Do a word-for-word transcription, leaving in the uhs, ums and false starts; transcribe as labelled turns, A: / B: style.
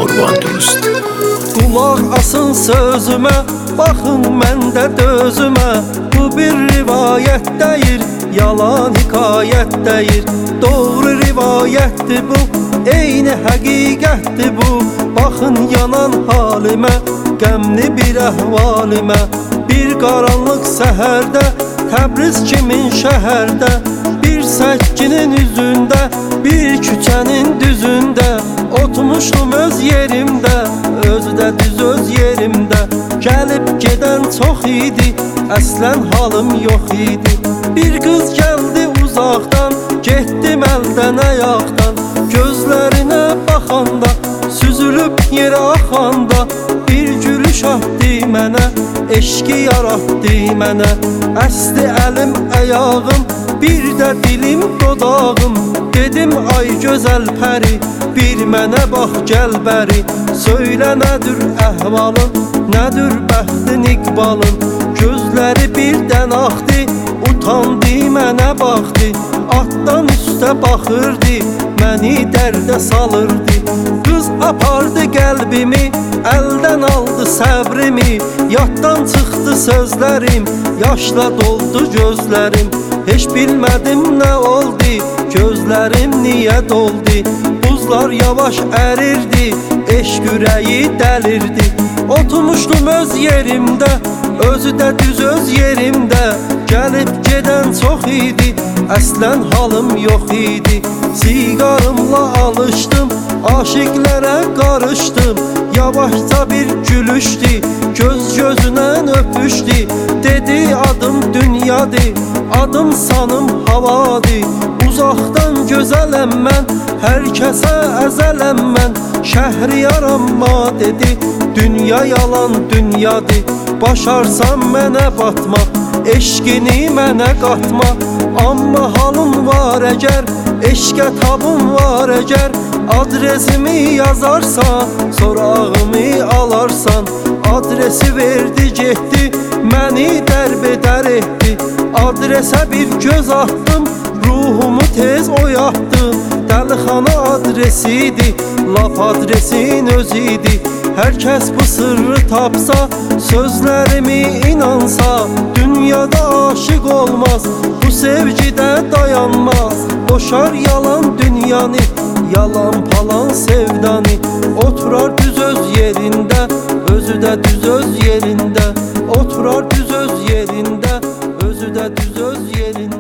A: Qurban Durust.
B: Qulaq asın sözümə, baxın məndə dözümə. Bu bir rivayət deyir, yalan hikayət deyir. Doğru rivayətdir bu, eyni həqiqətdir bu. Baxın yanan halimə, qəmli bir əhvalimə. Bir qaranlıq səhərdə, Təbriz kimin şəhərdə. Bir səkkinin üzündə, bir küçənin düzündə. Oturmuşum öz yerimdə, özü də düz öz yerimdə. Gəlib gedən çox idi, əslən halım yox idi. Bir qız gəldi uzaqdan, getdim əldən ayaqdan. Gözlərinə baxanda, süzülüb yerə axanda. Bir gülüş atdı mənə, eşqi yaratdı mənə. Əsdi əlim əyağım, bir də dilim dodağım. Dedim ay gözəl pəri, bir mənə bax gəl bəri. Söylə nədir əhvalın, nədir bəxtin iqbalın. Gözləri birdən axdı, utandı mənə baxdı. Atdan üstə baxırdı, məni dərdə salırdı. Qız apardı qəlbimi, əldən aldı səbrimi. Yaddan çıxdı sözlərim, yaşla doldu gözlərim. Heç bilmədim nə oldu, gözlərim niyə doldu. Buzlar yavaş ərirdi, eşq ürəyi dəlirdi. Oturmuşdum öz yerimdə, özü də düz öz yerimdə. Gəlib gedən çox idi, əslən halım yox idi. Siqarımla alışdım, aşiqlərə qarışdım. Yavaşca bir gülüşdü, göz gözündən öpüşdü. Dedi adım dünyadır, adım sanım havadır. Uzaqdan gözələm mən, hər kəsə əzələm mən. Şəhriyaram ma dedi, dünya yalan dünyadır. Başarsan mənə batma, eşqini mənə qatma. Amma halım var əgər, eşqə tabım var əgər. Adresimi yazarsan, sorağımı alarsan. Adresi verdi getdi, məni dərbədər etdi. Adresə bir göz atdım, ruhumu tez oyatdı. Dəlixana adresiydi, laf adresin özüydü. Hər kəs bu sırrı tapsa, sözlərimi inansa. Dünyada aşık olmaz, bu sevgidə dayanmaz. Boşar yalan dünyanı, yalan palan sevdanı. Oturar düz öz yerində, özü də düz öz yerində. Oturar düz öz yerində, özü də düz öz yerində.